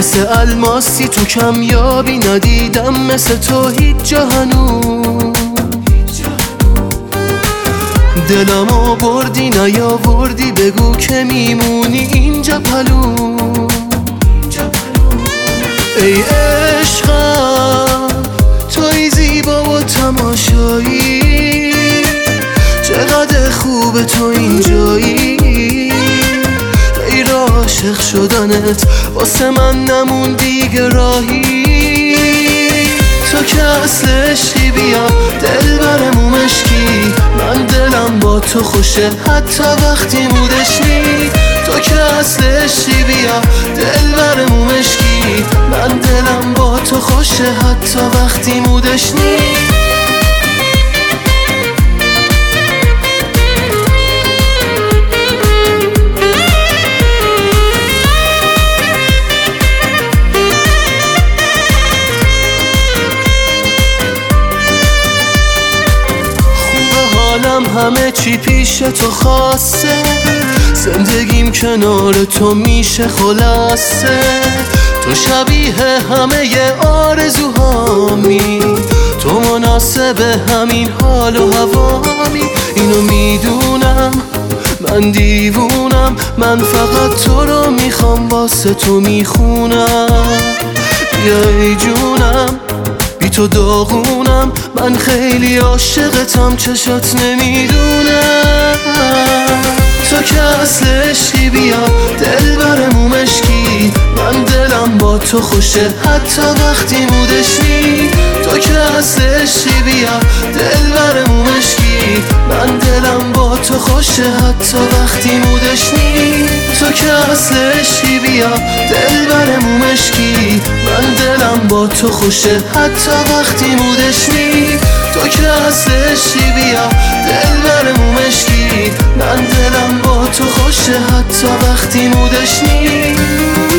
مثل الماسی تو کمیابی ندیدم مثل تو هیچ جا هنوز. دلمو بردی نیاوردی بگو که میمونی اینجا پلو. ای عشقم توی زیبا و تماشایی، چقدر خوبه تو اینجایی. غیر عاشق شدنت واسه من نمون دیگه راهی. تو که اصل عشقی بیا دل برمو مشکی، من دلم با تو خوشه حتی وقتی مودشنی. تو که اصل عشقی بیا دل برمو مشکی، من دلم با تو خوشه حتی وقتی مودشنی. همه چی پیش تو خاصه، زندگیم کنار تو میشه خلاصه. تو شبیه همه آرزوهامی، تو مناسب همین حال و هوامی. اینو میدونم من دیوونم، من فقط تو رو میخوام واسه تو میخونم. بیای جونم بی تو داغونم، من خیلی عاشقتم چشات نمیدونم. تو که اصل عشقی بیا دل برمو مشکی، من دلم با تو خوشه حتی وقتی مودشنی. تو که اصل عشقی بیا دل برمو مشکی، من دلم با تو خوشه حتی وقتی مودشنی. تو که اصل عشقی بیا دل برمو مشکی، من دلم با تو خوشه حتی وقتی مودشنی. تو که اصل عشقی بیا دل برمو مشکی، من دلم با تو خوشه حتی وقتی مودشنی.